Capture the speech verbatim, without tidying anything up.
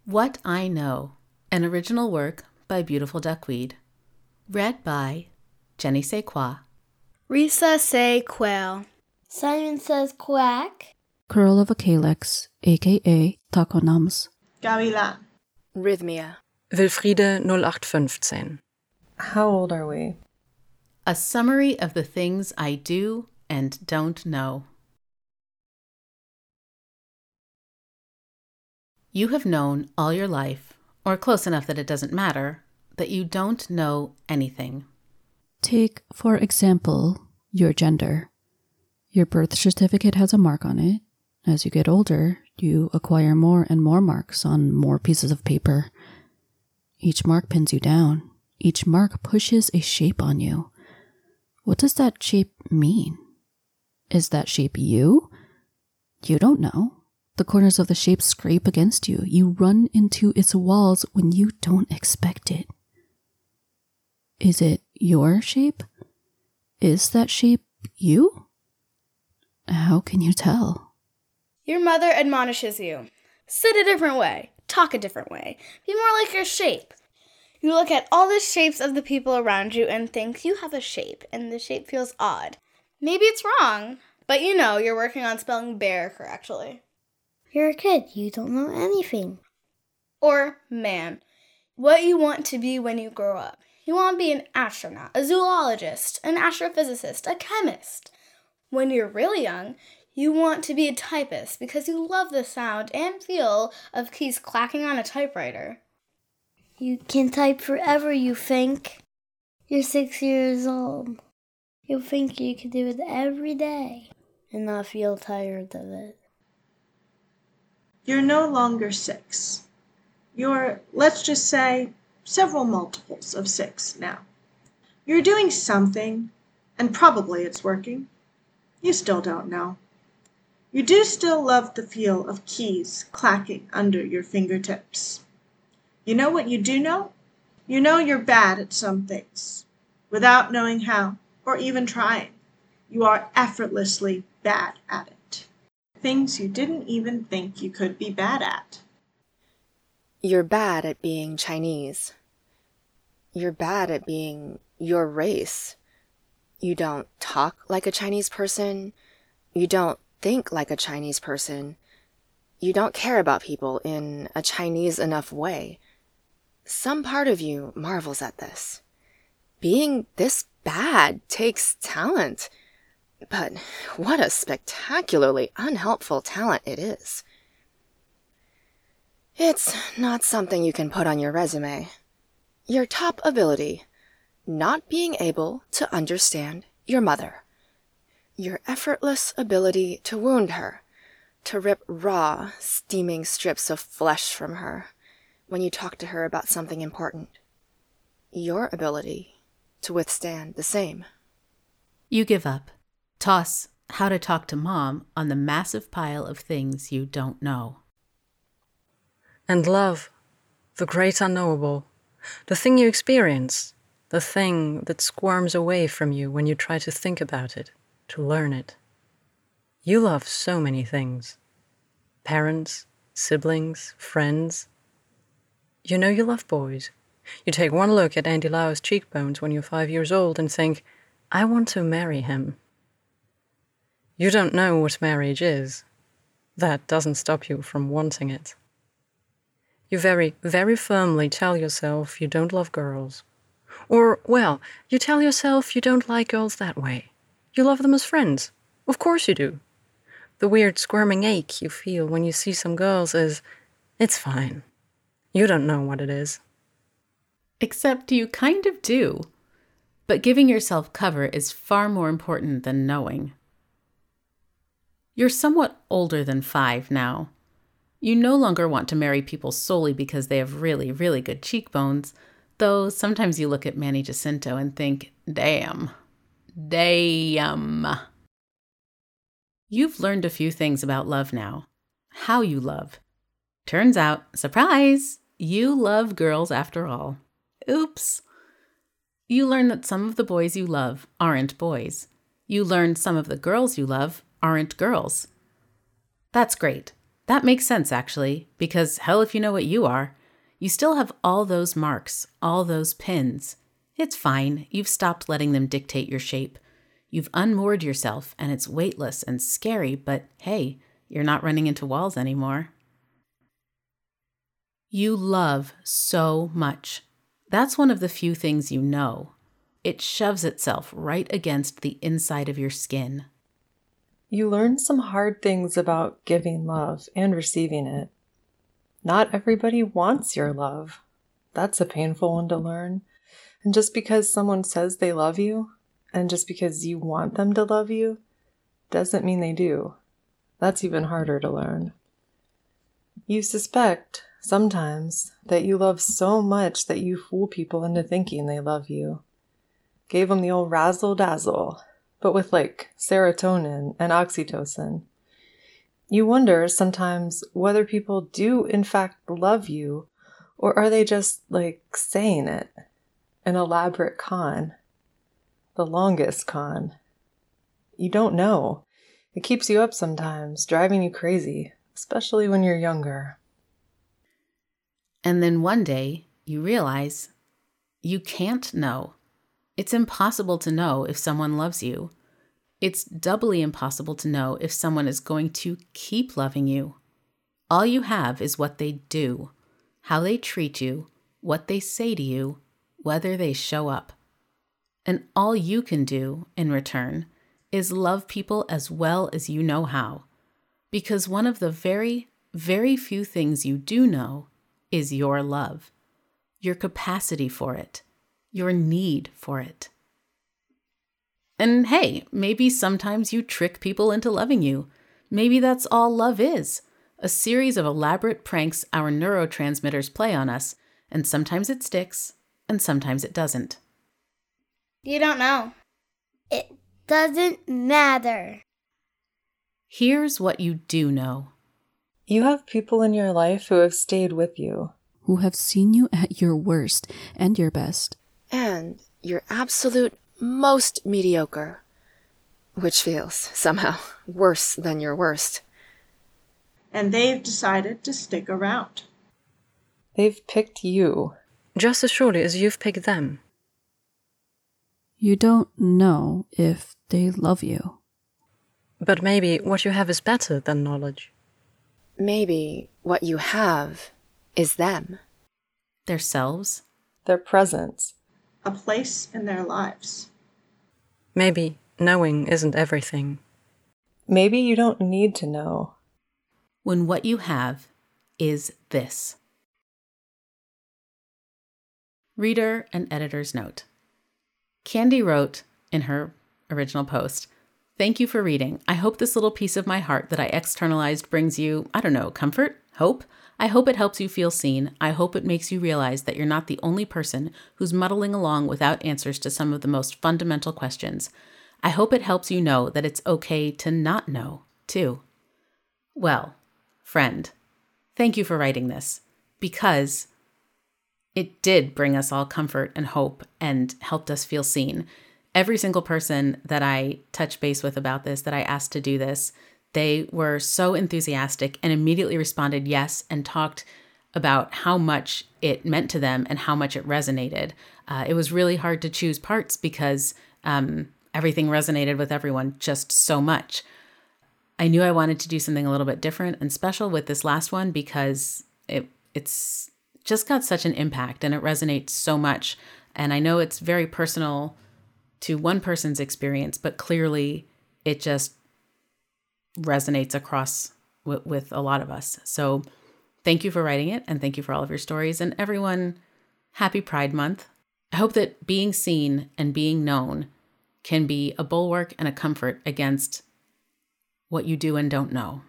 What I Know, an original work by Beautiful Duckweed. Read by Jenny Say Qua. Risa Say Quail. Simon Says Quack. Curl of a Calyx, aka Taconums. Gavilan. Rhythmia. Wilfriede null acht fünfzehn. How old are we? A summary of the things I do and don't know. You have known all your life, or close enough that it doesn't matter, that you don't know anything. Take, for example, your gender. Your birth certificate has a mark on it. As you get older, you acquire more and more marks on more pieces of paper. Each mark pins you down. Each mark pushes a shape on you. What does that shape mean? Is that shape you? You don't know. The corners of the shape scrape against you. You run into its walls when you don't expect it. Is it your shape? Is that shape you? How can you tell? Your mother admonishes you. Sit a different way. Talk a different way. Be more like your shape. You look at all the shapes of the people around you and think you have a shape, and the shape feels odd. Maybe it's wrong, but you know you're working on spelling bear correctly. You're a kid. You don't know anything. Or man. What you want to be when you grow up. You want to be an astronaut, a zoologist, an astrophysicist, a chemist. When you're really young, you want to be a typist because you love the sound and feel of keys clacking on a typewriter. You can type forever, you think. You're six years old. You think you can do it every day and not feel tired of it. You're no longer six. You're, let's just say, several multiples of six now. You're doing something, and probably it's working. You still don't know. You do still love the feel of keys clacking under your fingertips. You know what you do know? You know you're bad at some things, without knowing how, or even trying. You are effortlessly bad at it. Things you didn't even think you could be bad at. You're bad at being Chinese. You're bad at being your race. You don't talk like a Chinese person. You don't think like a Chinese person. You don't care about people in a Chinese enough way. Some part of you marvels at this. Being this bad takes talent. But what a spectacularly unhelpful talent it is. It's not something you can put on your resume. Your top ability, not being able to understand your mother. Your effortless ability to wound her, to rip raw, steaming strips of flesh from her when you talk to her about something important. Your ability to withstand the same. You give up. Toss How to Talk to Mom on the massive pile of things you don't know. And love, the great unknowable, the thing you experience, the thing that squirms away from you when you try to think about it, to learn it. You love so many things. Parents, siblings, friends. You know you love boys. You take one look at Andy Lau's cheekbones when you're five years old and think, I want to marry him. You don't know what marriage is. That doesn't stop you from wanting it. You very, very firmly tell yourself you don't love girls. Or, well, you tell yourself you don't like girls that way. You love them as friends. Of course you do. The weird squirming ache you feel when you see some girls is, it's fine. You don't know what it is. Except you kind of do. But giving yourself cover is far more important than knowing. You're somewhat older than five now. You no longer want to marry people solely because they have really, really good cheekbones, though sometimes you look at Manny Jacinto and think, damn, damn. You've learned a few things about love now. How you love. Turns out, surprise, you love girls after all. Oops. You learn that some of the boys you love aren't boys. You learn some of the girls you love aren't girls. That's great. That makes sense, actually, because hell if you know what you are. You still have all those marks, all those pins. It's fine. You've stopped letting them dictate your shape. You've unmoored yourself, and it's weightless and scary, but hey, you're not running into walls anymore. You love so much. That's one of the few things you know. It shoves itself right against the inside of your skin. You learn some hard things about giving love and receiving it. Not everybody wants your love. That's a painful one to learn. And just because someone says they love you, and just because you want them to love you, doesn't mean they do. That's even harder to learn. You suspect, sometimes, that you love so much that you fool people into thinking they love you. Gave them the old razzle-dazzle, but with like serotonin and oxytocin. You wonder sometimes whether people do in fact love you, or are they just like saying it? An elaborate con. The longest con. You don't know. It keeps you up sometimes, driving you crazy, especially when you're younger. And then one day you realize you can't know. It's impossible to know if someone loves you. It's doubly impossible to know if someone is going to keep loving you. All you have is what they do, how they treat you, what they say to you, whether they show up. And all you can do in return is love people as well as you know how. Because one of the very, very few things you do know is your love, your capacity for it, your need for it. And hey, maybe sometimes you trick people into loving you. Maybe that's all love is, a series of elaborate pranks our neurotransmitters play on us, and sometimes it sticks, and sometimes it doesn't. You don't know. It doesn't matter. Here's what you do know. You have people in your life who have stayed with you. Who have seen you at your worst and your best. And your absolute most mediocre, which feels somehow worse than your worst. And they've decided to stick around. They've picked you. Just as surely as you've picked them. You don't know if they love you. But maybe what you have is better than knowledge. Maybe what you have is them. Their selves. Their presence. A place in their lives. Maybe knowing isn't everything. Maybe you don't need to know. When what you have is this. Reader and editor's note. Candy wrote in her original post, "Thank you for reading. I hope this little piece of my heart that I externalized brings you, I don't know, comfort, hope. I hope it helps you feel seen. I hope it makes you realize that you're not the only person who's muddling along without answers to some of the most fundamental questions. I hope it helps you know that it's okay to not know, too." Well, friend, thank you for writing this, because it did bring us all comfort and hope and helped us feel seen. Every single person that I touched base with about this, that I asked to do this, they were so enthusiastic and immediately responded yes and talked about how much it meant to them and how much it resonated. Uh, it was really hard to choose parts because um, everything resonated with everyone just so much. I knew I wanted to do something a little bit different and special with this last one because it it's just got such an impact and it resonates so much. And I know it's very personal to one person's experience, but clearly it just resonates across w- with a lot of us. So thank you for writing it, and thank you for all of your stories. And everyone, happy Pride Month. I hope that being seen and being known can be a bulwark and a comfort against what you do and don't know.